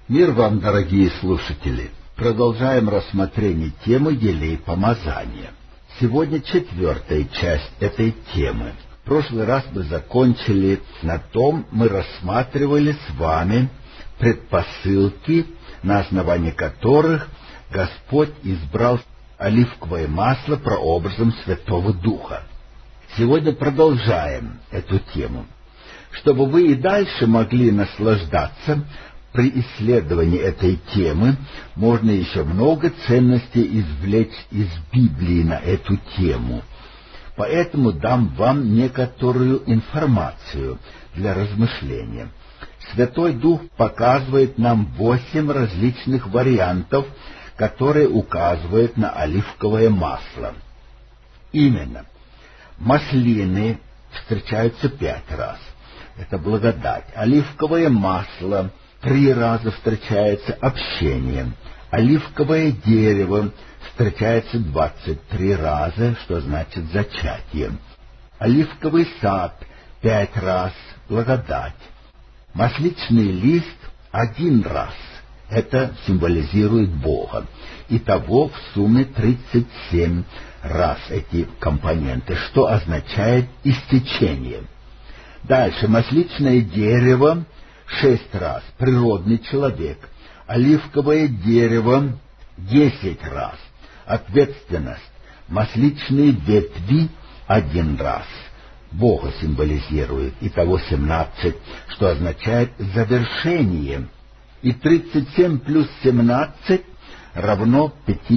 Мир вам, дорогие слушатели! Продолжаем рассмотрение темы елей помазания. Сегодня 4-я часть этой темы. В прошлый раз мы закончили на том, мы рассматривали с вами предпосылки, на основании которых Господь избрал оливковое масло прообразом Святого Духа. Сегодня продолжаем эту тему. Чтобы вы и дальше могли наслаждаться при исследовании этой темы, можно еще много ценностей извлечь из Библии на эту тему. Поэтому дам вам некоторую информацию для размышления. Святой Дух показывает нам 8 различных вариантов, которые указывают на оливковое масло. Именно, маслины встречаются 5 раз. Это благодать. Оливковое масло 3 раза встречается общением. Оливковое дерево встречается 23 раза, что значит зачатие. Оливковый сад 5 раз, благодать. Масличный лист 1 раз, это символизирует Бога. Итого в сумме 37 раз эти компоненты, что означает истечение. Дальше, масличное дерево 6 раз, природный человек. Оливковое дерево 10 раз, ответственность. Масличные ветви 1 раз, Бога символизирует. Итого 17, что означает завершение. И 37 плюс 17 равно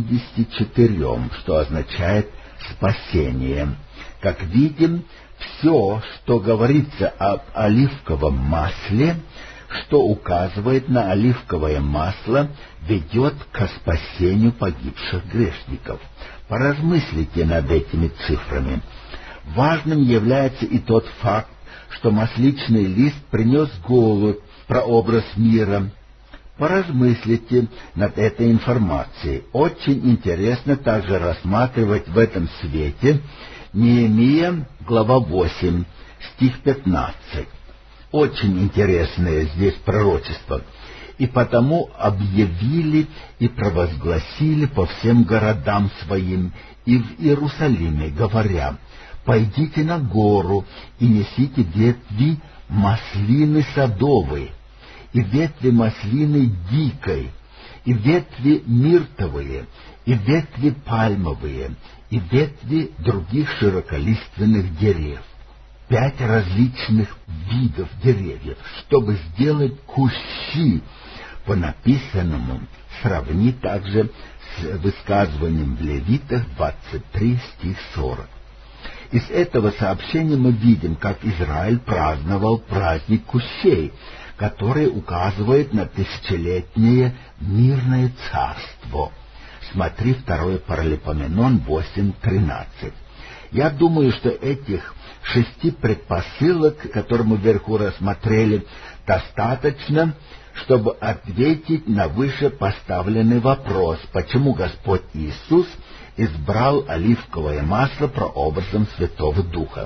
54, что означает спасение. Как видим, все, что говорится об оливковом масле, что указывает на оливковое масло, ведет к спасению погибших грешников. Поразмыслите над этими цифрами. Важным является и тот факт, что масличный лист принес голубь, прообраз мира. Поразмыслите над этой информацией. Очень интересно также рассматривать в этом свете Неемия, глава 8, стих 15. Очень интересное здесь пророчество. «И потому объявили и провозгласили по всем городам своим и в Иерусалиме, говоря: пойдите на гору и несите ветви маслины садовой, и ветви маслины дикой, и ветви миртовые, и ветви пальмовые, и ветви других широколиственных дерев». 5 различных видов деревьев, чтобы сделать кущи. По написанному сравни также с высказыванием в Левитах 23, стих 40. Из этого сообщения мы видим, как Израиль праздновал праздник кущей, который указывает на тысячелетнее мирное царство. Смотри 2 Паралипоменон 8:13. Я думаю, что этих 6 предпосылок, которые мы вверху рассмотрели, достаточно, чтобы ответить на вышепоставленный вопрос, почему Господь Иисус избрал оливковое масло прообразом Святого Духа.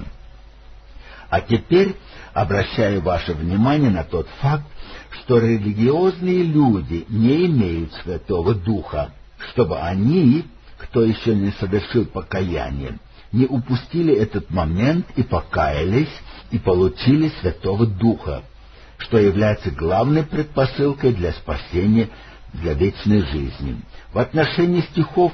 А теперь обращаю ваше внимание на тот факт, что религиозные люди не имеют Святого Духа, чтобы они, кто еще не совершил покаяние, не упустили этот момент и покаялись, и получили Святого Духа, что является главной предпосылкой для спасения, для вечной жизни. В отношении стихов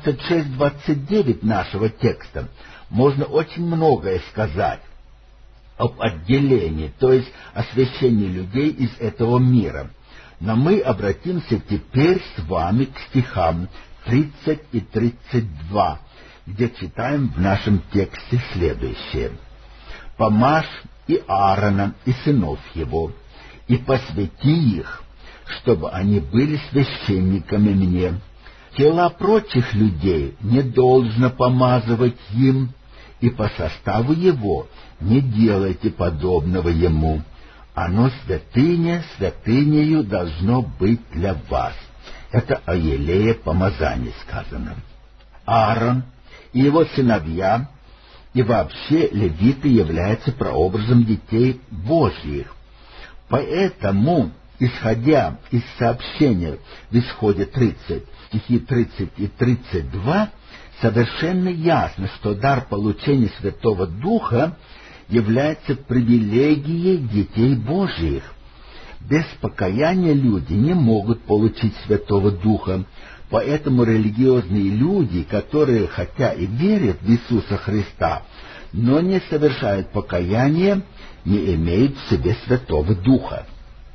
26-29 нашего текста можно очень многое сказать об отделении, то есть освящении людей из этого мира. Но мы обратимся теперь с вами к стихам 30 и 32, где читаем в нашем тексте следующее. «Помажь и Аарона, и сынов его, и посвяти их, чтобы они были священниками мне. Тела прочих людей не должно помазывать им, и по составу его не делайте подобного ему. Оно святыня, святынею должно быть для вас». Это о елее помазания сказано. Аарон и его сыновья и вообще левиты являются прообразом детей Божьих. Поэтому исходя из сообщения в Исходе 30, стихи 30 и 32, совершенно ясно, что дар получения Святого Духа является привилегией детей Божьих. Без покаяния люди не могут получить Святого Духа, поэтому религиозные люди, которые хотя и верят в Иисуса Христа, но не совершают покаяния, не имеют в себе Святого Духа.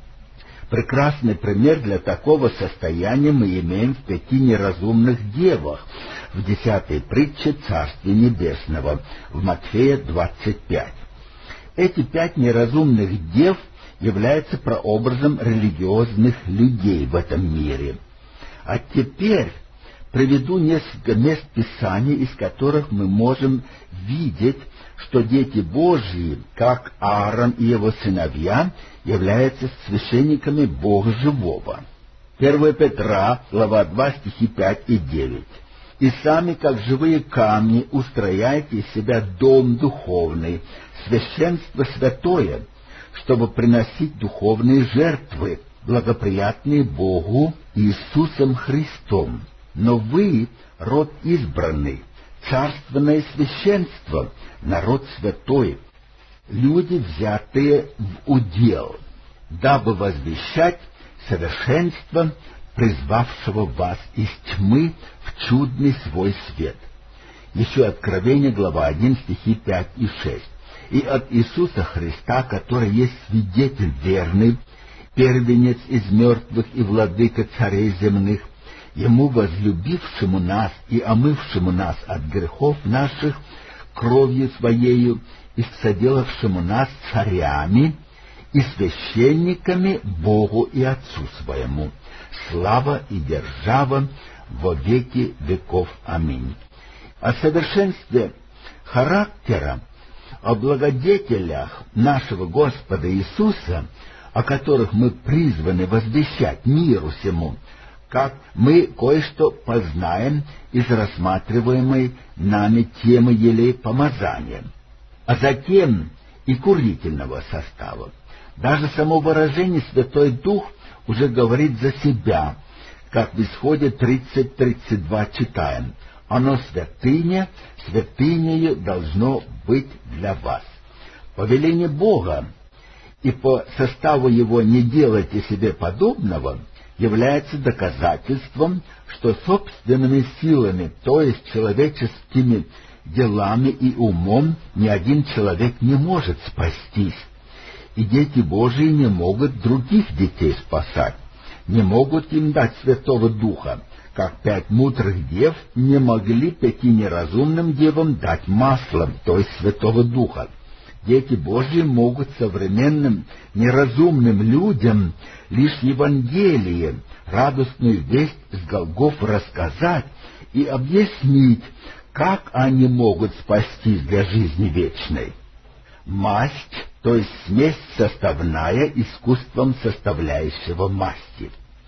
Прекрасный пример для такого состояния мы имеем в 5 неразумных девах в 10 притче Царствия Небесного в Матфея 25. Эти 5 неразумных дев являются прообразом религиозных людей в этом мире. А теперь приведу несколько мест Писания, из которых мы можем видеть, что дети Божьи, как Аарон и его сыновья, являются священниками Бога Живого. 1 Петра, глава 2, стихи 5 и 9. «И сами, как живые камни, устрояйте из себя дом духовный, священство святое, чтобы приносить духовные жертвы, благоприятные Богу Иисусом Христом. Но вы — род избранный, царственное священство, народ святой, люди, взятые в удел, дабы возвещать совершенство призвавшего вас из тьмы в чудный свой свет». Еще Откровение, глава 1, стихи 5 и 6. «И от Иисуса Христа, который есть свидетель верный, первенец из мертвых и владыка царей земных, Ему, возлюбившему нас и омывшему нас от грехов наших кровью Своею и соделавшему нас царями и священниками Богу и Отцу Своему, слава и держава во веки веков. Аминь». О совершенстве характера, о благодетелях нашего Господа Иисуса, о которых мы призваны возвещать миру сему, как мы кое-что познаем из рассматриваемой нами темы елей помазания, а затем и курительного состава. Даже само выражение «Святой Дух» уже говорит за себя, как в Исходе 30-32 читаем: «Оно святыня, святынею должно быть для вас». Повеление Бога и по составу Его «не делайте себе подобного» является доказательством, что собственными силами, то есть человеческими делами и умом, ни один человек не может спастись. И дети Божии не могут других детей спасать, не могут им дать Святого Духа, как 5 мудрых дев не могли 5 неразумным девам дать масло, то есть Святого Духа. Дети Божьи могут современным неразумным людям лишь Евангелие, радостную весть с Голгоф рассказать и объяснить, как они могут спастись для жизни вечной. Масть, то есть смесь составная искусством составляющего масти.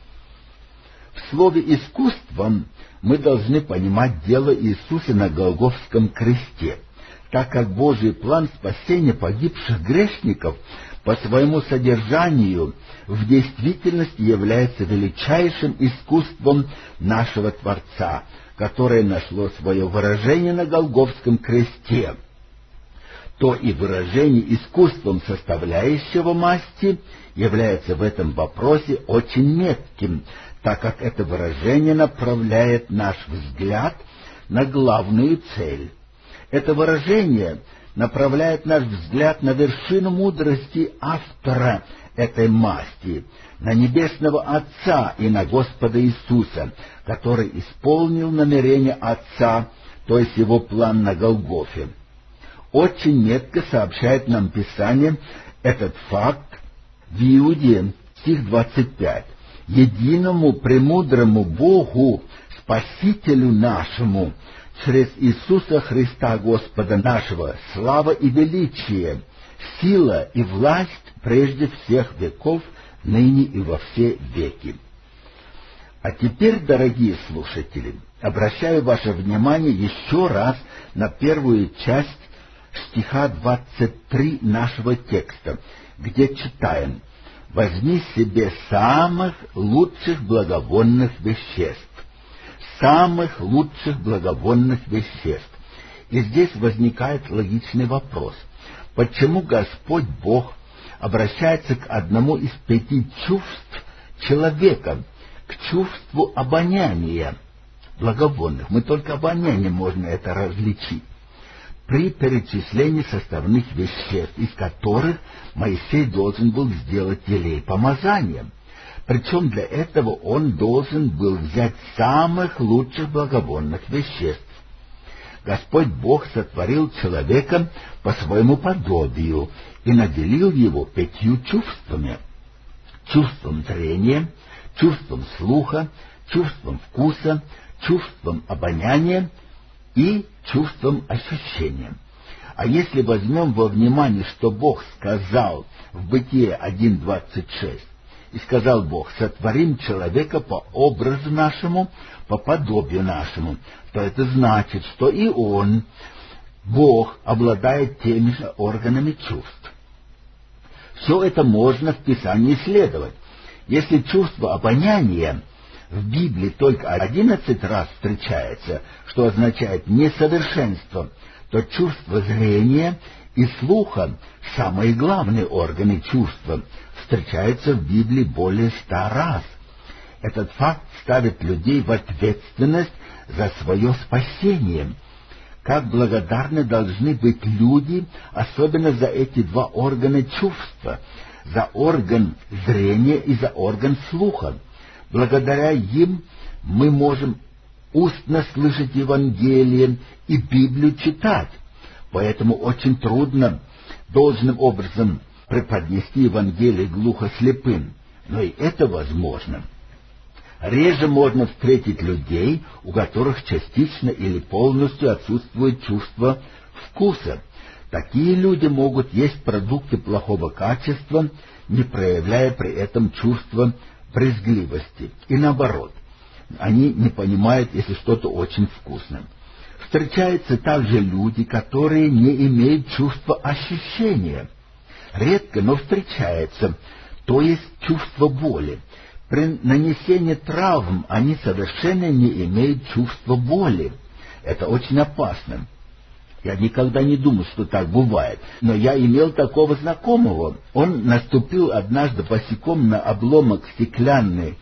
В слове «искусством» мы должны понимать дело Иисуса на Голгофском кресте, так как Божий план спасения погибших грешников по своему содержанию в действительности является величайшим искусством нашего Творца, которое нашло свое выражение на Голгофском кресте. То и выражение искусством составляющего масти является в этом вопросе очень метким, так как это выражение направляет наш взгляд на главную цель. Это выражение направляет наш взгляд на вершину мудрости автора этой масти, на Небесного Отца и на Господа Иисуса, который исполнил намерение Отца, то есть Его план на Голгофе. Очень метко сообщает нам Писание этот факт в Иуде, стих 25. «Единому премудрому Богу, Спасителю нашему, через Иисуса Христа Господа нашего, слава и величие, сила и власть прежде всех веков, ныне и во все веки». А теперь, дорогие слушатели, обращаю ваше внимание еще раз на первую часть стиха 23 нашего текста, где читаем: возьми себе самых лучших благовонных веществ. Самых лучших благовонных веществ. И здесь возникает логичный вопрос. Почему Господь Бог обращается к одному из 5 чувств человека, к чувству обоняния благовонных? Мы только обонянием можно это различить. При перечислении составных веществ, из которых Моисей должен был сделать елей помазания. Причем для этого он должен был взять самых лучших благовонных веществ. Господь Бог сотворил человека по своему подобию и наделил его 5 чувствами. Чувством зрения, чувством слуха, чувством вкуса, чувством обоняния и чувством ощущения. А если возьмем во внимание, что Бог сказал в Бытие 1:26, и сказал Бог: сотворим человека по образу нашему, по подобию нашему, то это значит, что и он, Бог, обладает теми же органами чувств. Все это можно в Писании исследовать. Если чувство обоняния в Библии только 11 раз встречается, что означает несовершенство, то чувство зрения и слуха, самые главные органы чувства, встречаются в Библии более 100 раз. Этот факт ставит людей в ответственность за свое спасение. Как благодарны должны быть люди, особенно за эти 2 органа чувства, за орган зрения и за орган слуха. Благодаря им мы можем устно слышать Евангелие и Библию читать. Поэтому очень трудно должным образом преподнести Евангелие глухослепым. Но и это возможно. Реже можно встретить людей, у которых частично или полностью отсутствует чувство вкуса. Такие люди могут есть продукты плохого качества, не проявляя при этом чувства брезгливости. И наоборот, они не понимают, если что-то очень вкусное. Встречаются также люди, которые не имеют чувства ощущения. Редко, но встречается, то есть чувство боли. При нанесении травм они совершенно не имеют чувства боли. Это очень опасно. Я никогда не думал, что так бывает. Но я имел такого знакомого. Он наступил однажды босиком на обломок стеклянной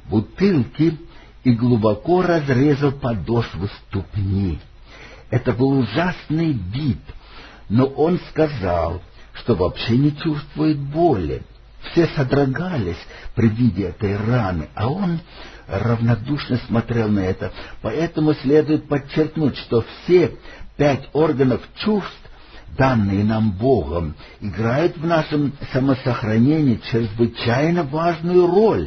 бутылки и глубоко разрезал подошву ступни. Это был ужасный бит, но он сказал, что вообще не чувствует боли. Все содрогались при виде этой раны, а он равнодушно смотрел на это. Поэтому следует подчеркнуть, что все 5 органов чувств, данные нам Богом, играют в нашем самосохранении чрезвычайно важную роль.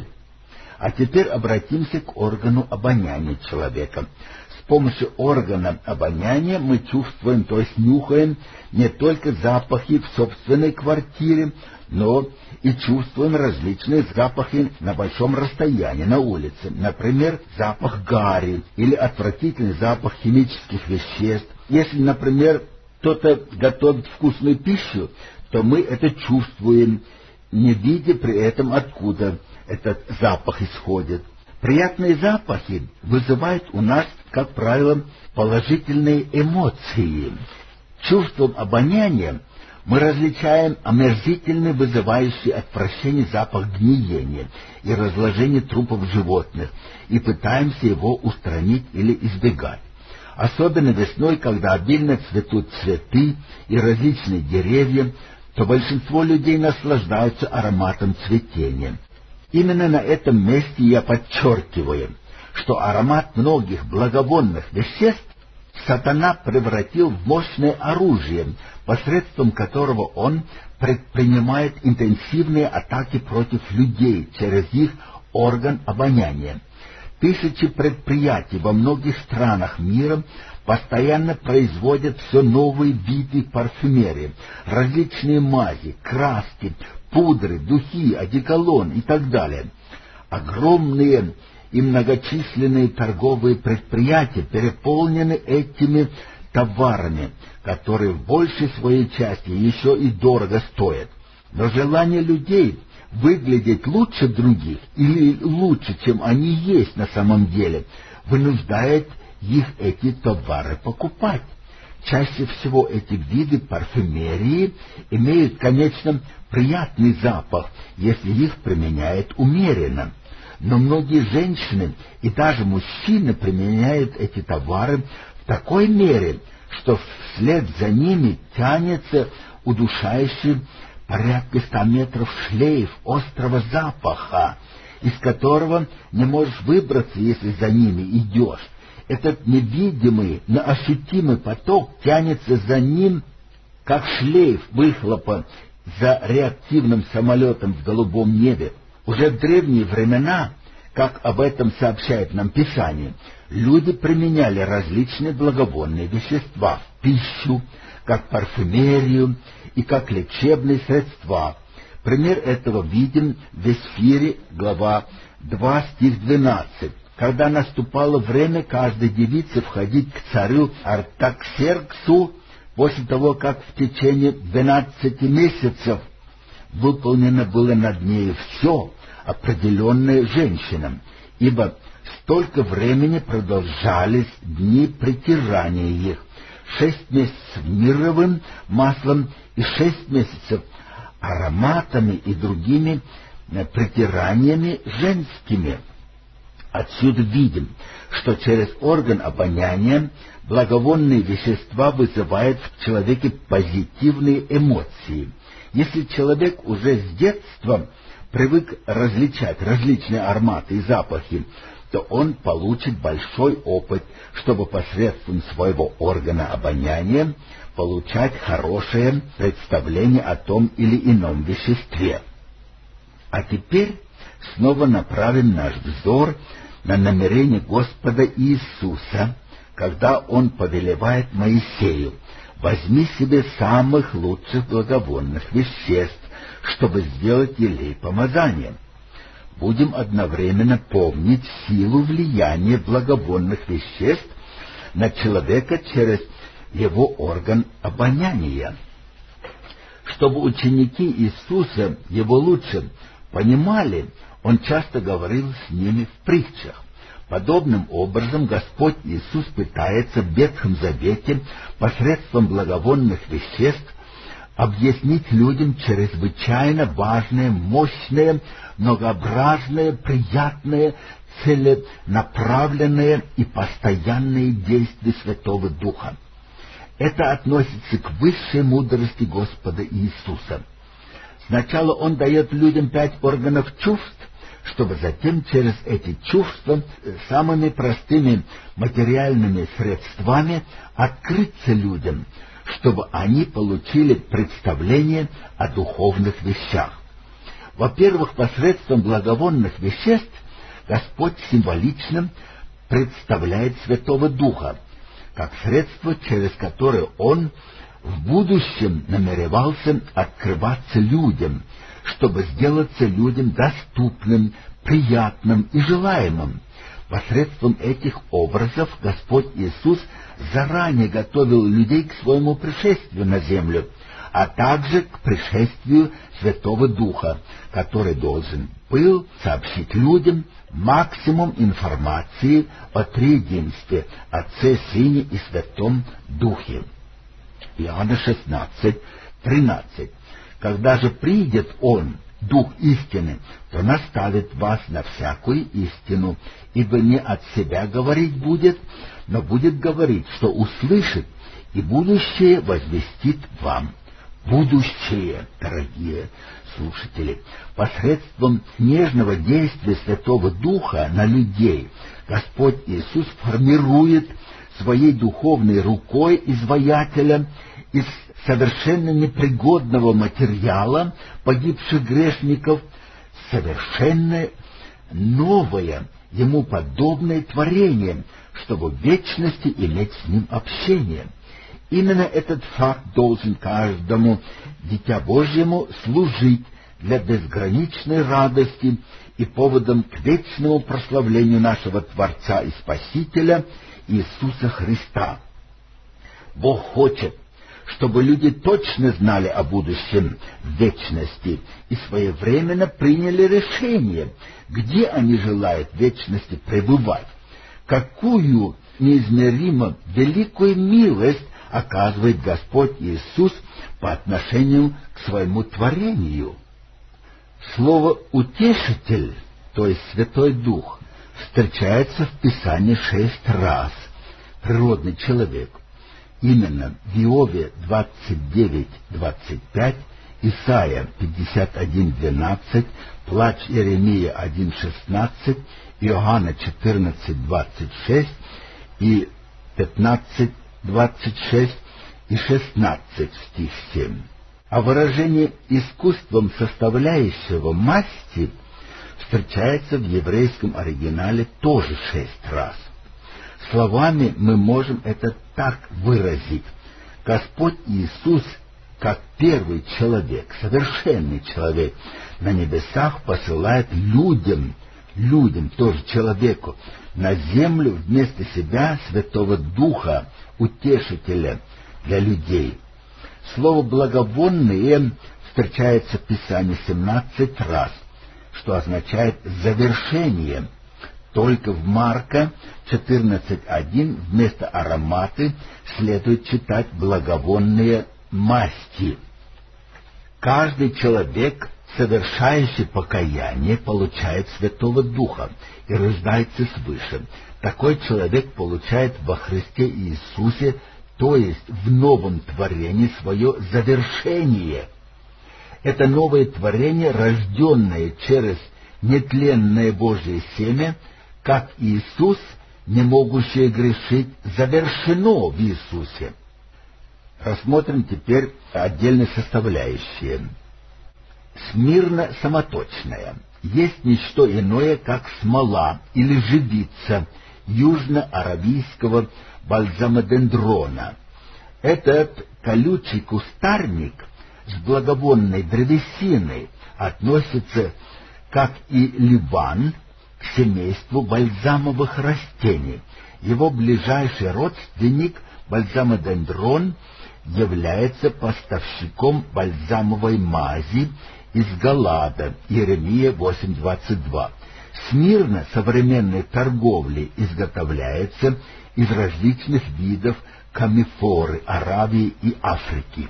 А теперь обратимся к органу обоняния человека. С помощью органа обоняния мы чувствуем, то есть нюхаем, не только запахи в собственной квартире, но и чувствуем различные запахи на большом расстоянии, на улице. Например, запах гари или отвратительный запах химических веществ. Если, например, кто-то готовит вкусную пищу, то мы это чувствуем, не видя при этом, откуда этот запах исходит. Приятные запахи вызывают у нас, как правило, положительные эмоции. Чувством обоняния мы различаем омерзительный, вызывающий отвращение запах гниения и разложения трупов животных и пытаемся его устранить или избегать. Особенно весной, когда обильно цветут цветы и различные деревья, то большинство людей наслаждаются ароматом цветения. Именно на этом месте я подчеркиваю, что аромат многих благовонных веществ сатана превратил в мощное оружие, посредством которого он предпринимает интенсивные атаки против людей через их орган обоняния. Тысячи предприятий во многих странах мира постоянно производят все новые виды парфюмерии, различные мази, краски, пудры, духи, одеколон и так далее. Огромные и многочисленные торговые предприятия переполнены этими товарами, которые в большей своей части еще и дорого стоят. Но желание людей выглядеть лучше других или лучше, чем они есть на самом деле, вынуждает их эти товары покупать. Чаще всего эти виды парфюмерии имеют, конечно, приятный запах, если их применяют умеренно. Но многие женщины и даже мужчины применяют эти товары в такой мере, что вслед за ними тянется удушающий порядка 100 метров шлейф острого запаха, из которого не можешь выбраться, если за ними идешь. Этот невидимый, но ощутимый поток тянется за ним, как шлейф выхлопа за реактивным самолетом в голубом небе. Уже в древние времена, как об этом сообщает нам Писание, люди применяли различные благовонные вещества в пищу, как парфюмерию и как лечебные средства. Пример этого виден в Эсфире, глава 2, стих 12. Когда наступало время каждой девице входить к царю Артаксерксу, после того, как в течение 12 месяцев выполнено было над нею все, определенное женщинам, ибо столько времени продолжались дни притирания их, 6 месяцев мирровым маслом и 6 месяцев ароматами и другими притираниями женскими. Отсюда видим, что через орган обоняния благовонные вещества вызывают в человеке позитивные эмоции. Если человек уже с детства привык различать различные ароматы и запахи, то он получит большой опыт, чтобы посредством своего органа обоняния получать хорошее представление о том или ином веществе. А теперь снова направим наш взор на намерение Господа Иисуса, когда Он повелевает Моисею: возьми себе самых лучших благовонных веществ, чтобы сделать елей помазания. Будем одновременно помнить силу влияния благовонных веществ на человека через его орган обоняния. Чтобы ученики Иисуса его лучше понимали, Он часто говорил с ними в притчах. Подобным образом Господь Иисус пытается в Ветхом Завете посредством благовонных веществ объяснить людям чрезвычайно важное, мощное, многообразное, приятное, целенаправленное и постоянное действие Святого Духа. Это относится к высшей мудрости Господа Иисуса. Сначала Он дает людям 5 органов чувств, чтобы затем через эти чувства самыми простыми материальными средствами открыться людям, чтобы они получили представление о духовных вещах. Во-первых, посредством благовонных веществ Господь символично представляет Святого Духа, как средство, через которое Он в будущем намеревался открываться людям, чтобы сделаться людям доступным, приятным и желаемым. Посредством этих образов Господь Иисус заранее готовил людей к своему пришествию на землю, а также к пришествию Святого Духа, который должен был сообщить людям максимум информации о Триединстве, Отце, Сыне и Святом Духе. Иоанна 16:13. Когда же придет Он, Дух истины, то наставит вас на всякую истину, ибо не от себя говорить будет, но будет говорить, что услышит, и будущее возвестит вам. Будущее, дорогие слушатели, посредством нежного действия Святого Духа на людей Господь Иисус формирует своей духовной рукой изваятеля из совершенно непригодного материала погибших грешников совершенно новое, ему подобное творение, чтобы в вечности иметь с ним общение. Именно этот факт должен каждому дитя Божьему служить для безграничной радости и поводом к вечному прославлению нашего Творца и Спасителя Иисуса Христа. Бог хочет, чтобы люди точно знали о будущем вечности и своевременно приняли решение, где они желают в вечности пребывать. Какую неизмеримо великую милость оказывает Господь Иисус по отношению к своему творению. Слово «утешитель», то есть Святой Дух, встречается в Писании 6 раз. Природный человек. Именно в Иове 29:25, Исайя 51:12, Плач Иеремия 1:16, Иоанна 14:26 и 15:26 и 16 стих 7. А выражение «искусством составляющего масти» встречается в еврейском оригинале тоже 6 раз. Словами мы можем это так выразить. Господь Иисус, как первый человек, совершенный человек, на небесах посылает людям, тоже человеку, на землю вместо себя Святого Духа, утешителя для людей. Слово «благовонные» встречается в Писании 17 раз, что означает «завершение». Только в Марка 14:1 вместо ароматы следует читать благовонные масти. Каждый человек, совершающий покаяние, получает Святого Духа и рождается свыше. Такой человек получает во Христе Иисусе, то есть в новом творении, свое завершение. Это новое творение, рожденное через нетленное Божие семя, как Иисус, не могущее грешить, завершено в Иисусе. Рассмотрим теперь отдельные составляющие. Смирно самоточная. Есть не что иное, как смола или живица южно-аравийского бальзамодендрона. Этот колючий кустарник с благовонной древесиной относится, как и Ливан, к семейству бальзамовых растений. Его ближайший родственник, бальзамодендрон, является поставщиком бальзамовой мази из Галада, Иеремия 8:22. Смирно современной торговли изготовляется из различных видов камифоры Аравии и Африки.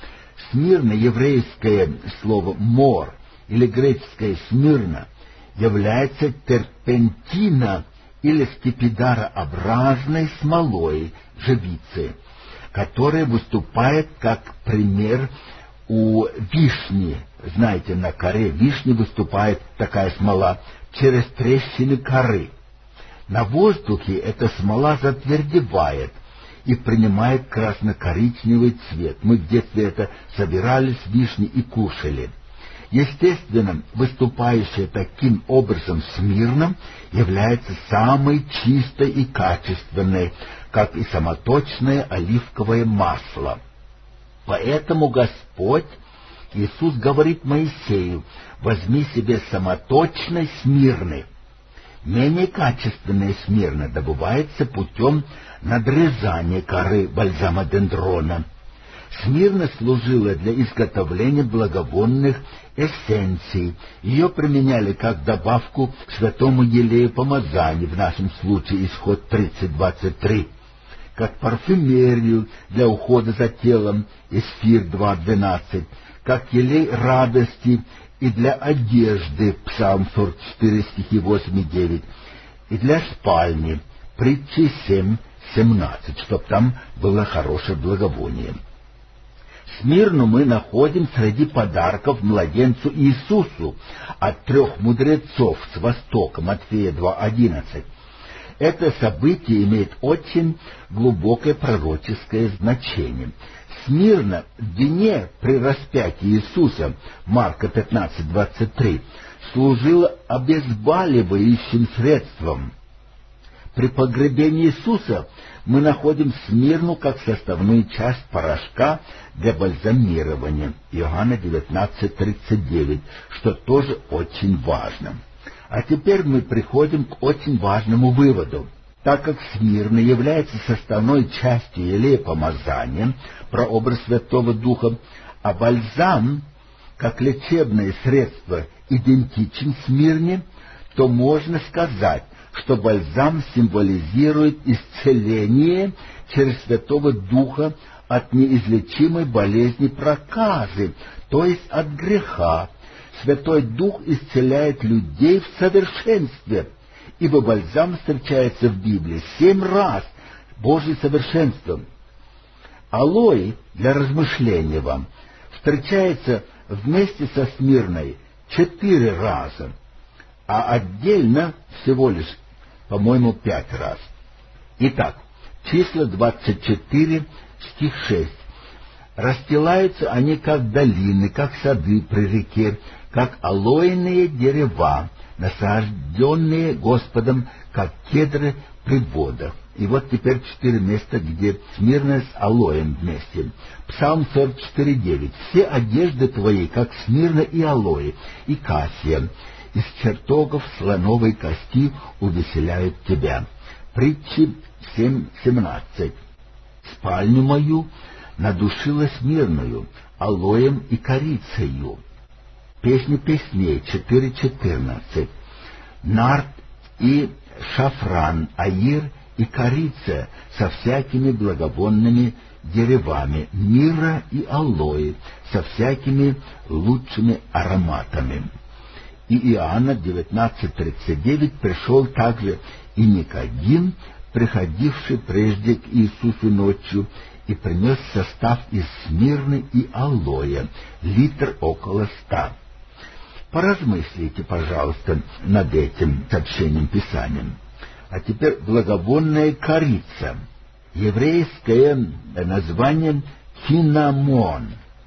Смирно еврейское слово «мор» или греческое «смирно» является терпентина или скипидарообразной смолой живицы, которая выступает как пример у вишни. Знаете, на коре вишни выступает такая смола через трещины коры. На воздухе эта смола затвердевает и принимает красно-коричневый цвет. Мы в детстве это собирали с вишни и кушали. Естественно, выступающая таким образом смирно является самой чистой и качественной, как и самоточное оливковое масло. Поэтому Господь Иисус говорит Моисею: «Возьми себе самоточной смирны». Менее качественное смирно добывается путем надрезания коры бальзамодендрона. Смирно служила для изготовления благовонных эссенций. Ее применяли как добавку к святому елею помазания, в нашем случае Исход 30:23, как парфюмерию для ухода за телом, Эсфир 2:12, как елей радости и для одежды, Псалм 44, стихи 8 и 9, и для спальни, Притчи 7:17, чтобы там было хорошее благовоние. Смирну мы находим среди подарков младенцу Иисусу от 3 мудрецов с востока, Матфея 2:11. Это событие имеет очень глубокое пророческое значение. Смирно в дне при распятии Иисуса, Марка 15:23, служило обезболивающим средством. При погребении Иисуса мы находим смирну как составную часть порошка для бальзамирования, Иоанна 19:39, что тоже очень важно. А теперь мы приходим к очень важному выводу. Так как Смирна является составной частью елея помазания, прообраз Святого Духа, а бальзам, как лечебное средство, идентичен Смирне, то можно сказать, что бальзам символизирует исцеление через Святого Духа от неизлечимой болезни проказы, то есть от греха. Святой Дух исцеляет людей в совершенстве, ибо бальзам встречается в Библии 7 раз, Божье совершенство. Алоэ, для размышления вам, встречается вместе со Смирной 4 раза, а отдельно всего лишь, по-моему, 5 раз. Итак, числа 24, стих 6. «Расстилаются они, как долины, как сады при реке, как алоэные дерева, насажденные Господом, как кедры при водах». И вот теперь 4 места, где Смирна с алоэм вместе. Псалм 44:9. «Все одежды твои, как Смирна и алоэ, и кассия, из чертогов слоновой кости увеселяют тебя». Притчи 7:17. «Спальню мою надушила смирною, алоем и корицею». Песни песней 4:14. «Нард и шафран, аир и корица со всякими благовонными деревами, мирра и алоэ со всякими лучшими ароматами». И Иоанна 19:39. «Пришел также и Никодим, приходивший прежде к Иисусу ночью, и принес состав из смирны и алоэ, литр около 100». Поразмыслите, пожалуйста, над этим сообщением Писания. А теперь благовонная корица. Еврейское название кинамон.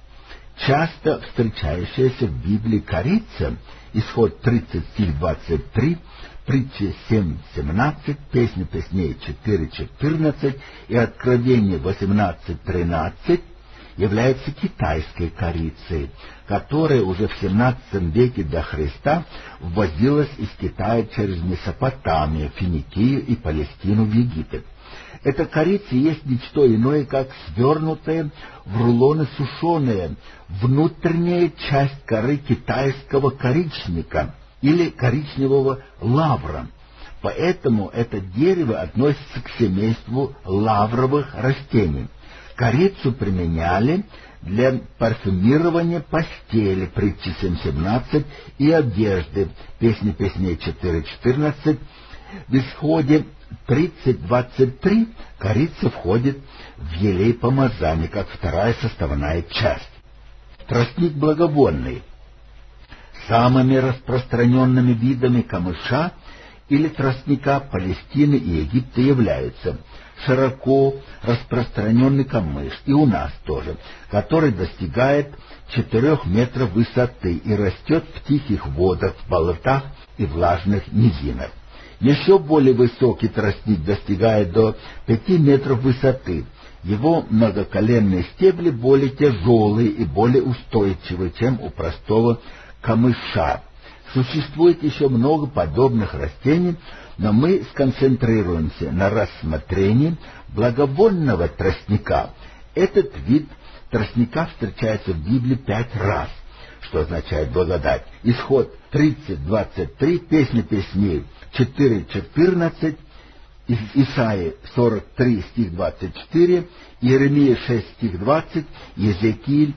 Часто встречающаяся в Библии корица, Исход 30, стих 23, Притчи 7:17, Песни песней 4:14 и Откровение 18:13, является китайской корицей, которая уже в 17 веке до Христа ввозилась из Китая через Месопотамию, Финикию и Палестину в Египет. Эта корица есть ничто иное, как свернутая в рулоны сушеная внутренняя часть коры китайского коричника или коричневого лавра. Поэтому это дерево относится к семейству лавровых растений. Корицу применяли для парфюмирования постели, Притчи 7:17, и одежды, Песни песней 4:14. В Исходе 30:23 корица входит в елей помазания, как вторая составная часть. Тростник благовонный. Самыми распространенными видами камыша или тростника Палестины и Египта являются широко распространенный камыш, и у нас тоже, который достигает 4 метров высоты и растет в тихих водах, в болотах и влажных низинах. Еще более высокий тростник достигает до 5 метров высоты. Его многоколенные стебли более тяжелые и более устойчивые, чем у простого камыша. Существует еще много подобных растений, но мы сконцентрируемся на рассмотрении благовонного тростника. Этот вид тростника встречается в Библии 5 раз, что означает благодать. Исход 30:23, Песни песней 4:14, Исаии 43, стих 24, Иеремия 6, стих 20, Иезекииль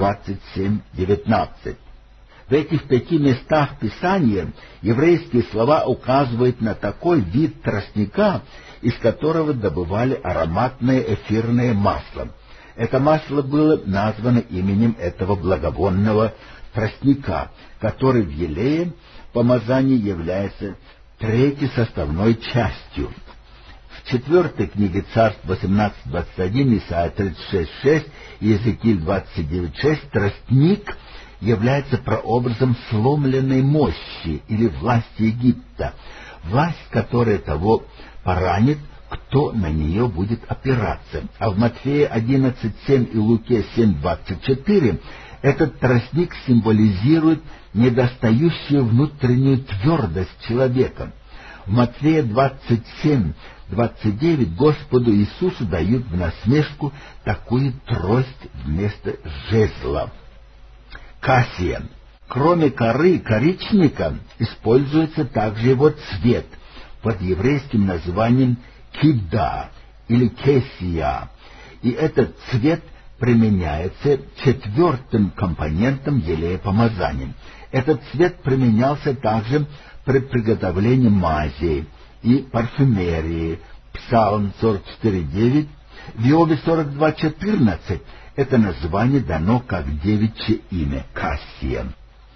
27:19. В этих 5 местах Писания еврейские слова указывают на такой вид тростника, из которого добывали ароматное эфирное масло. Это масло было названо именем этого благовонного тростника, который в елее помазания является 3-й составной частью. В 4 книге Царств 18:21, Исайя 36:6, Иезекииль 29:6 тростник является прообразом сломленной мощи или власти Египта, власть, которая того поранит, кто на нее будет опираться. А в Матфея 11:7 и Луке 7:24 этот тростник символизирует недостающую внутреннюю твердость человека. В Матфея 27:29 Господу Иисусу дают в насмешку такую трость вместо жезла. Кассия. Кроме коры коричника используется также его цвет под еврейским названием кида или кесия, и этот цвет применяется четвертым компонентом елея помазания. Этот цвет применялся также при приготовлении мази и парфюмерии. Псалм 44:9, в Иове 42:14 это название дано как девичье имя — Кассия.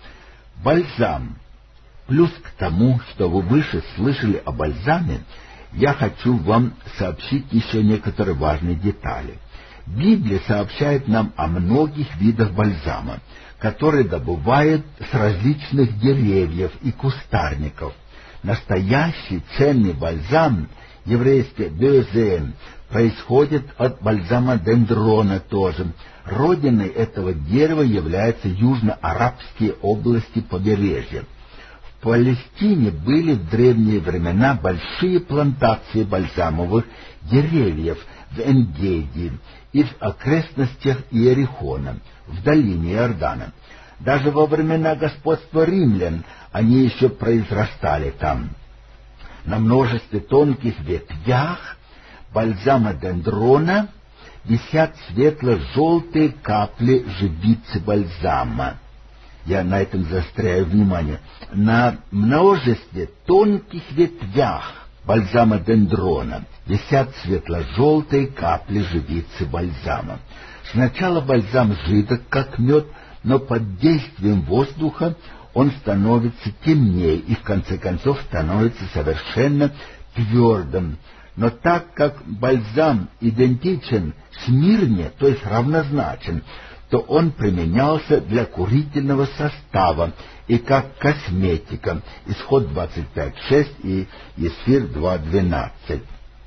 Бальзам. Плюс к тому, что вы выше слышали о бальзаме, я хочу вам сообщить еще некоторые важные детали. Библия сообщает нам о многих видах бальзама, которые добывают с различных деревьев и кустарников. Настоящий ценный бальзам, еврейский бёзем, происходит от бальзама дендрона тоже. Родиной этого дерева являются южно-арабские области побережья. В Палестине были в древние времена большие плантации бальзамовых деревьев в Эн-Геди и в окрестностях Иерихона, в долине Иордана. Даже во времена господства римлян они еще произрастали там. На множестве тонких ветвях бальзама дендрона висят светло-желтые капли живицы бальзама. Я на этом заостряю внимание. На множестве тонких ветвях бальзама дендрона висят светло-желтые капли живицы бальзама. Сначала бальзам жидок, как мед, но под действием воздуха он становится темнее и в конце концов становится совершенно твердым. Но так как бальзам идентичен смирне, то есть равнозначен, то он применялся для курительного состава и как косметика. Исход 25:6 и Есфир 2:12.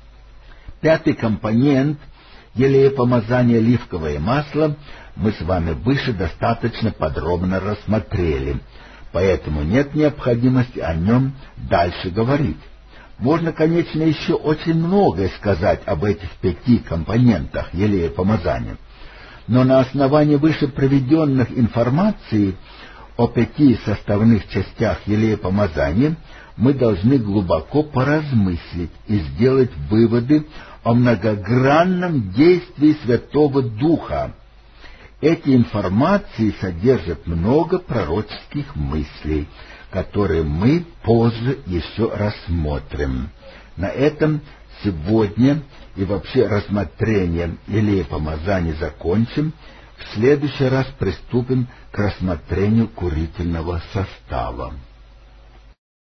Пятый компонент елея помазания — оливковое масло — мы с вами выше достаточно подробно рассмотрели, поэтому нет необходимости о нем дальше говорить. Можно, конечно, еще очень многое сказать об этих 5 компонентах елея помазания, но на основании выше приведенных информаций о 5 составных частях елея помазания мы должны глубоко поразмыслить и сделать выводы о многогранном действии Святого Духа. Эти информации содержат много пророческих мыслей, которые мы позже еще рассмотрим. На этом сегодня и вообще рассмотрение елея помазания закончим. В следующий раз приступим к рассмотрению курительного состава.